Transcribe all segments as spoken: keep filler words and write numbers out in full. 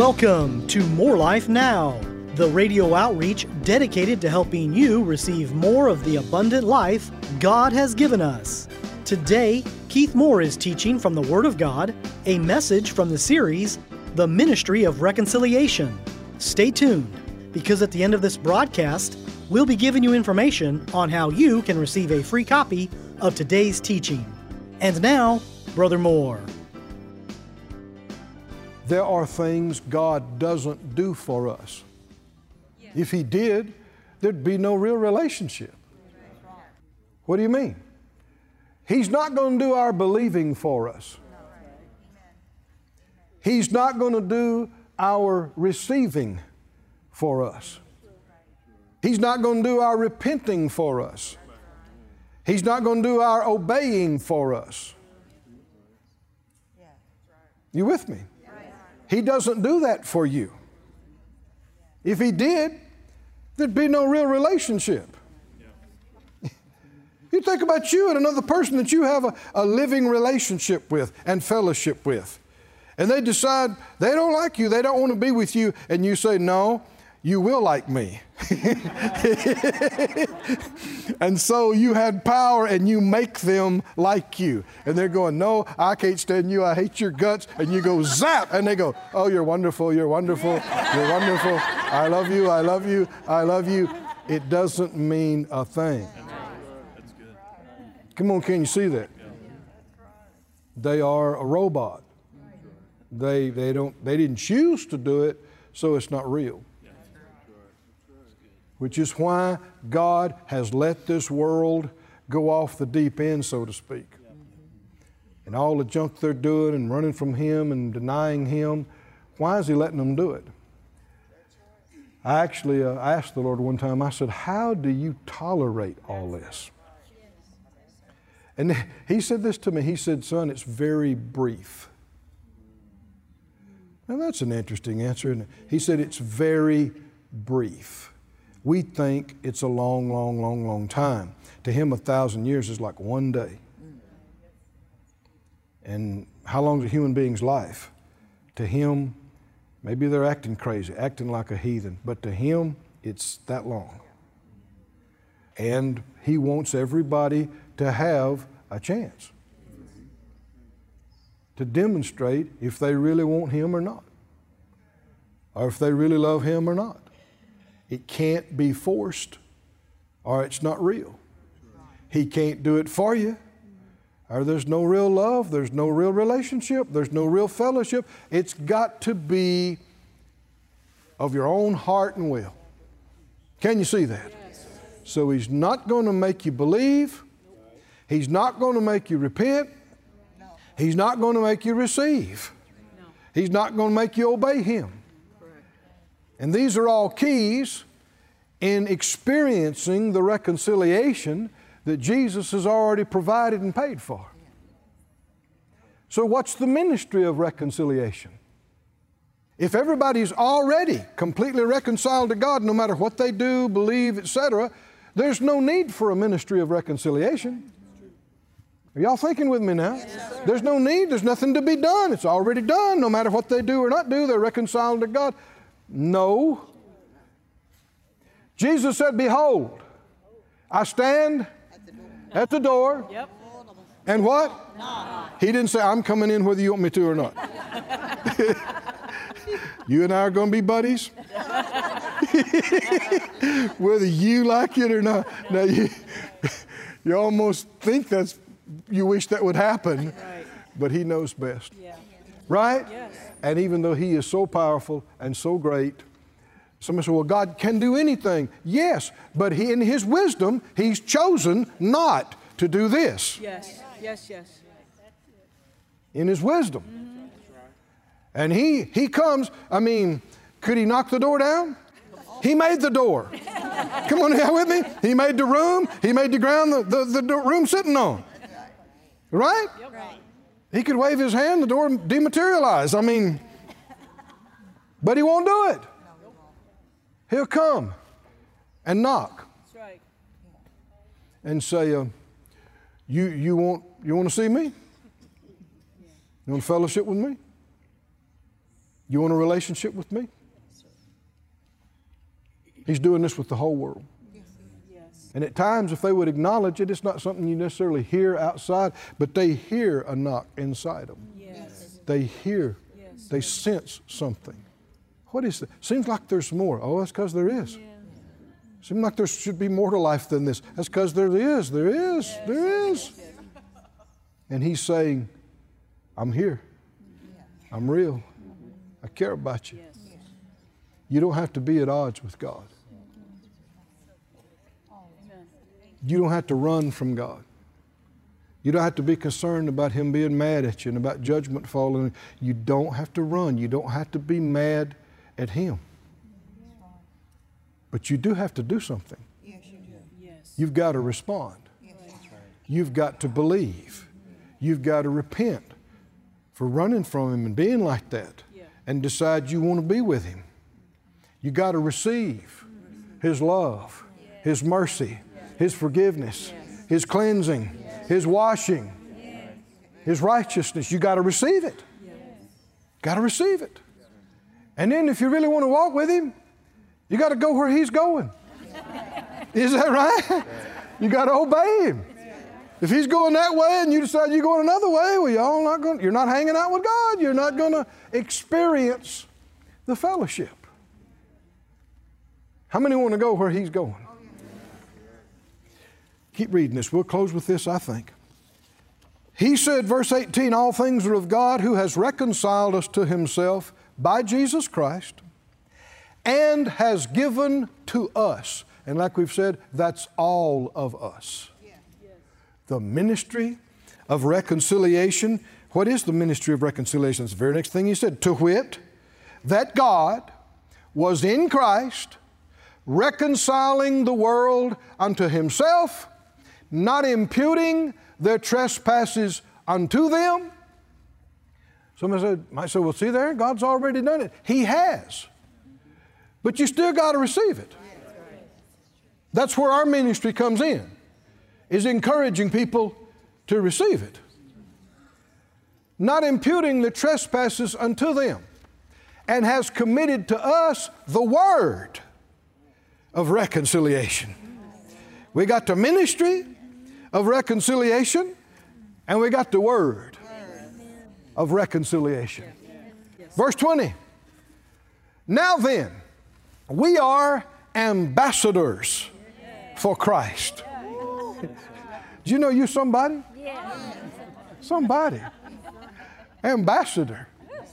Welcome to More Life Now, the radio outreach dedicated to helping you receive more of the abundant life God has given us. Today, Keith Moore is teaching from the Word of God, a message from the series, The Ministry of Reconciliation. Stay tuned, because at the end of this broadcast, we'll be giving you information on how you can receive a free copy of today's teaching. And now, Brother Moore. There are things God doesn't do for us. Yes. If He did, there'd be no real relationship. What do you mean? He's not going to do our believing for us. He's not going to do our receiving for us. He's not going to do our repenting for us. He's not going to do our obeying for us. You with me? He doesn't do that for you. If He did, there'd be no real relationship. You think about you and another person that you have a, a living relationship with and fellowship with. And they decide they don't like you, they don't want to be with you, and you say, no, you will like me. And so you had power and you make them like you. And they're going, no, I can't stand you, I hate your guts. And you go zap, and they go, oh, you're wonderful, you're wonderful, you're wonderful. I love you, I love you, I love you. It doesn't mean a thing. Come on, can you see that? They are a robot. They, they, don't, they didn't choose to do it, so it's not real. Which is why God has let this world go off the deep end, so to speak. And all the junk they're doing and running from Him and denying Him, why is He letting them do it? I actually uh, asked the Lord one time, I said, how do you tolerate all this? And He said this to me, He said, son, it's very brief. Now that's an interesting answer, isn't it? He said, it's very brief. We think it's a long, long, long, long time. To Him, a thousand years is like one day. And how long is a human being's life? To Him, maybe they're acting crazy, acting like a heathen, but to Him, it's that long. And He wants everybody to have a chance to demonstrate if they really want Him or not, or if they really love Him or not. It can't be forced, or it's not real. He can't do it for you, or there's no real love, there's no real relationship, there's no real fellowship. It's got to be of your own heart and will. Can you see that? So He's not going to make you believe. He's not going to make you repent. He's not going to make you receive. He's not going to make you obey Him. And these are all keys in experiencing the reconciliation that Jesus has already provided and paid for. So what's the ministry of reconciliation? If everybody's already completely reconciled to God, no matter what they do, believe, et cetera, there's no need for a ministry of reconciliation. Are y'all thinking with me now? Yes, there's no need. There's nothing to be done. It's already done. No matter what they do or not do, they're reconciled to God. No. Jesus said, behold, I stand at the door. Yep. And what? No. He didn't say, I'm coming in whether you want me to or not. You and I are going to be buddies. Whether you like it or not. Now, you, you almost think that's, you wish that would happen, right. But He knows best. Yeah. Right? Yes. And even though He is so powerful and so great, somebody said, well, God can do anything. Yes, but He, in His wisdom, He's chosen not to do this. Yes, yes, yes. In His wisdom. Mm-hmm. And he, he comes, I mean, could He knock the door down? He made the door. Come on, you with me? He made the room. He made the ground the, the, the room sitting on. Right? Yep. Right. He could wave His hand, the door dematerialized. I mean, but He won't do it. He'll come and knock. That's right. And say, uh, you, you, want, you want to see me? You want to fellowship with me? You want a relationship with me? He's doing this with the whole world. And at times, if they would acknowledge it, it's not something you necessarily hear outside, but they hear a knock inside them. Yes. They hear, yes. They sense something. What is that? Seems like there's more. Oh, that's because there is. Yeah. Seems like there should be more to life than this. That's because there is, there is, yes. there is. Yes. And He's saying, I'm here. I'm real. I care about you. Yes. You don't have to be at odds with God. You don't have to run from God. You don't have to be concerned about Him being mad at you and about judgment falling. You don't have to run. You don't have to be mad at Him. But you do have to do something. Yes, you do. Yes. You've got to respond. Yes. You've got to believe. You've got to repent for running from Him and being like that, yeah. and decide you want to be with Him. You got to receive His love, His mercy, His forgiveness, yes. His cleansing, yes. His washing, yes. His righteousness. You got to receive it. Yes. Got to receive it. And then if you really want to walk with Him, you got to go where He's going. Is that right? You got to obey Him. If He's going that way and you decide you're going another way, well, y'all not going, you're not hanging out with God. You're not going to experience the fellowship. How many want to go where He's going? Keep reading this. We'll close with this, I think. He said, verse eighteen, all things are of God who has reconciled us to Himself by Jesus Christ and has given to us. And like we've said, that's all of us. Yeah. Yes. The ministry of reconciliation. What is the ministry of reconciliation? It's the very next thing He said. To wit, that God was in Christ reconciling the world unto Himself, not imputing their trespasses unto them. Somebody said, might say, well, see there, God's already done it. He has. But you still got to receive it. That's where our ministry comes in, is encouraging people to receive it. Not imputing the trespasses unto them, and has committed to us the word of reconciliation. We got the ministry of reconciliation, and we got the word of reconciliation. Verse twenty. Now then, we are ambassadors for Christ. Do you know you're somebody? Somebody. Ambassador.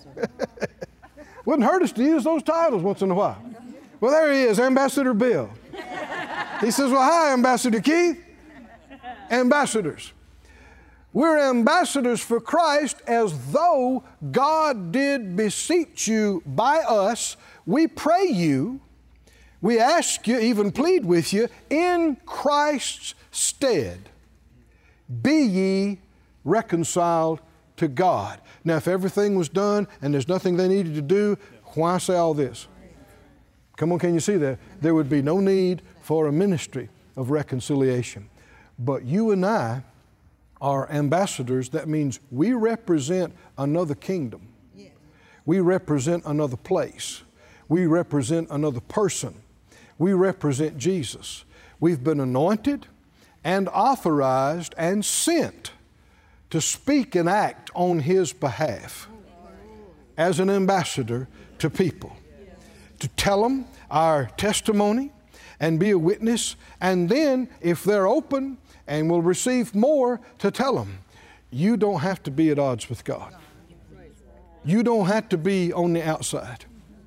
Wouldn't hurt us to use those titles once in a while. Well, there he is, Ambassador Bill. He says, well, hi, Ambassador Keith. Ambassadors. We're ambassadors for Christ, as though God did beseech you by us. We pray you, we ask you, even plead with you, in Christ's stead, be ye reconciled to God. Now, if everything was done and there's nothing they needed to do, why say all this? Come on, can you see that? There would be no need for a ministry of reconciliation. But you and I are ambassadors. That means we represent another kingdom. Yes. We represent another place. We represent another person. We represent Jesus. We've been anointed and authorized and sent to speak and act on His behalf as an ambassador to people. To tell them our testimony and be a witness, and then if they're open and will receive more, to tell them, you don't have to be at odds with God. You don't have to be on the outside.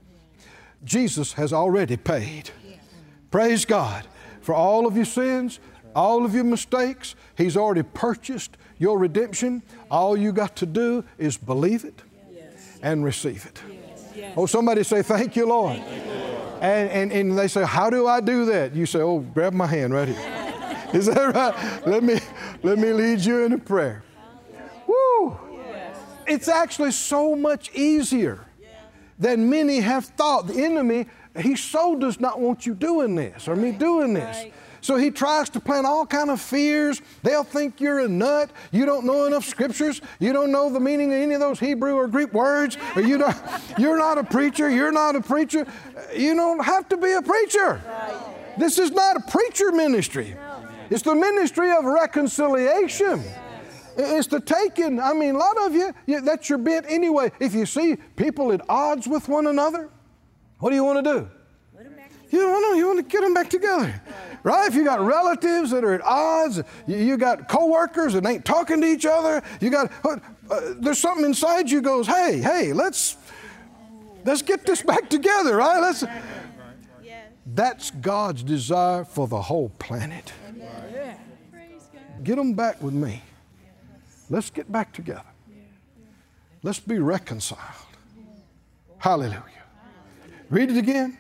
Jesus has already paid. Praise God for all of your sins, all of your mistakes. He's already purchased your redemption. All you got to do is believe it and receive it. Oh, somebody say, thank you, Lord. Thank you, Lord. And, and, and they say, how do I do that? You say, oh, grab my hand right here. Is that right? Let me, let me lead you in a prayer. Woo! It's actually so much easier than many have thought. The enemy, he so does not want you doing this or me doing this. So he tries to plant all kind of fears. They'll think you're a nut. You don't know enough scriptures. You don't know the meaning of any of those Hebrew or Greek words. Or you don't, you're not a preacher. You're not a preacher. You don't have to be a preacher. This is not a preacher ministry. It's the ministry of reconciliation. It's the taking. I mean, a lot of you, you, that's your bent anyway. If you see people at odds with one another, what do you want to do? You don't know. You want to get them back together. Right? If you got relatives that are at odds, you, you got coworkers that ain't talking to each other, you got, uh, there's something inside you goes, hey, hey, let's, let's get this back together, right? Let's. That's God's desire for the whole planet. Get them back with me. Let's get back together. Let's be reconciled. Hallelujah. Read it again.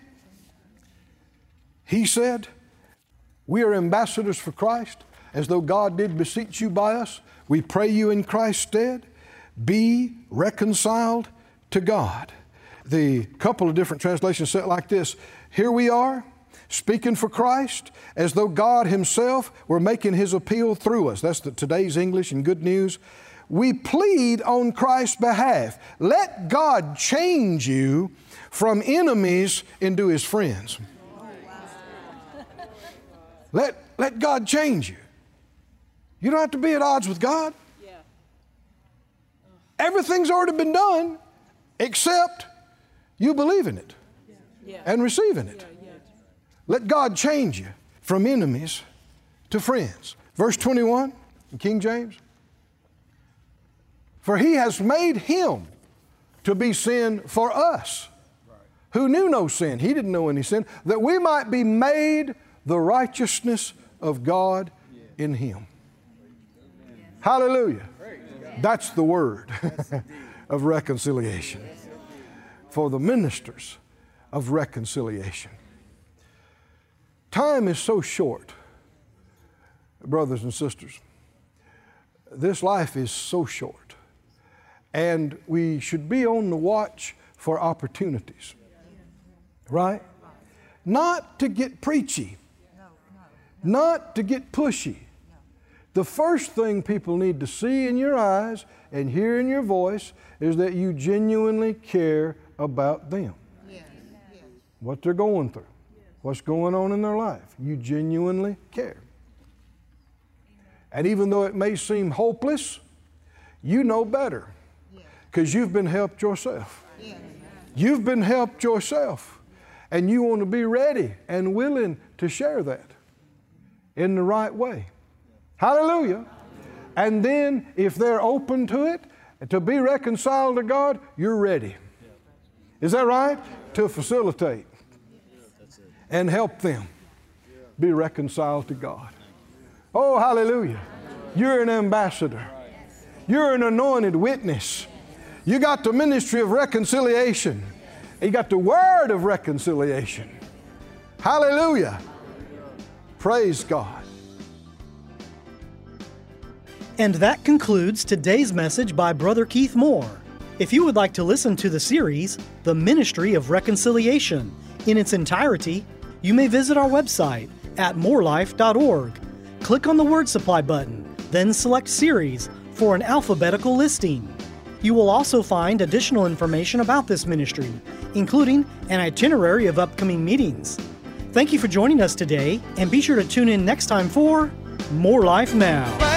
He said, we are ambassadors for Christ, as though God did beseech you by us. We pray you in Christ's stead, be reconciled to God. The couple of different translations say it like this. Here we are, speaking for Christ, as though God Himself were making His appeal through us. That's the, today's English and Good News. We plead on Christ's behalf. Let God change you from enemies into His friends. Let, let God change you. You don't have to be at odds with God. Yeah. Everything's already been done except you believe in it yeah. and receiving it. Yeah, yeah. Let God change you from enemies to friends. Verse twenty-one in King James. For He has made Him to be sin for us, who knew no sin. He didn't know any sin, that we might be made the righteousness of God in Him. Hallelujah. That's the word of reconciliation. For the ministers of reconciliation. Time is so short, brothers and sisters. This life is so short. And we should be on the watch for opportunities. Right? Not to get preachy. Not to get pushy. The first thing people need to see in your eyes and hear in your voice is that you genuinely care about them. Yes. What they're going through. What's going on in their life. You genuinely care. And even though it may seem hopeless, you know better. Because you've been helped yourself. You've been helped yourself. And you want to be ready and willing to share that in the right way. Hallelujah. And then if they're open to it, to be reconciled to God, you're ready. Is that right? To facilitate and help them be reconciled to God. Oh, hallelujah. You're an ambassador. You're an anointed witness. You got the ministry of reconciliation. You got the word of reconciliation. Hallelujah. Praise God. And that concludes today's message by Brother Keith Moore. If you would like to listen to the series, The Ministry of Reconciliation, in its entirety, you may visit our website at more life dot org. Click on the Word Supply button, then select Series for an alphabetical listing. You will also find additional information about this ministry, including an itinerary of upcoming meetings. Thank you for joining us today, and be sure to tune in next time for More Life Now.